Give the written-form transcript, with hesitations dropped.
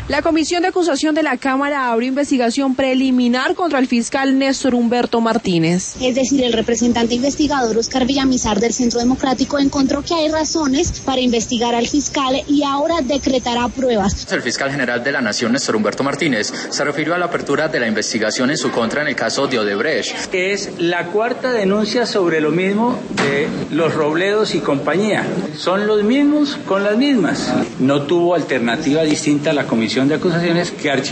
La Comisión de Acusación de la Cámara abrió investigación preliminar contra el fiscal Néstor Humberto Martínez. Es decir, el representante investigador Oscar Villamizar del Centro Democrático encontró que hay razones para investigar al fiscal y ahora decretará pruebas. El fiscal general de la Nación, Néstor Humberto Martínez, se refirió a la apertura de la investigación en su contra en el caso de Odebrecht. Es la cuarta denuncia sobre lo mismo de Los Robledos y compañía. Son los mismos con las mismas. No tuvo alternativa distinta a la Comisión de Acusaciones que archivar